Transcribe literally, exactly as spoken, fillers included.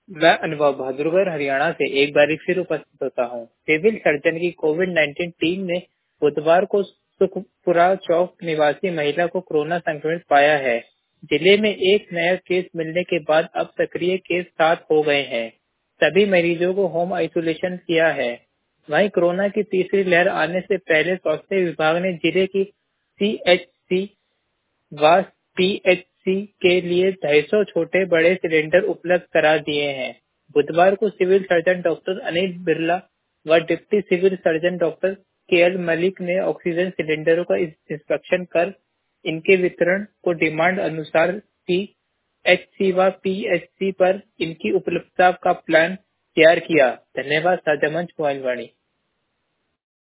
मैं अनुभव बहादुरगढ़ हरियाणा से एक बार फिर उपस्थित होता हूँ। सिविल सर्जन की कोविड नाइन्टीन टीम ने बुधवार को सुखपुरा चौक निवासी महिला को कोरोना संक्रमित पाया है। जिले में एक नया केस मिलने के बाद अब सक्रिय केस सात हो गए हैं। सभी मरीजों को होम आइसोलेशन किया है। वहीं कोरोना की तीसरी लहर आने से पहले स्वास्थ्य विभाग ने जिले की सीएचसी व पीएचसी के लिए ढाई सौ छोटे बड़े सिलेंडर उपलब्ध करा दिए हैं। बुधवार को civil surgeon doctor Anil Birla व deputy civil surgeon doctor K L Malik ने ऑक्सीजन सिलेंडरों का इंस्पेक्शन कर इनके वितरण को डिमांड अनुसार सीएचसी व पीएचसी पर इनकी उपलब्धता का प्लान तैयार किया। धन्यवाद। साझा मंच मोबाइल वाणी।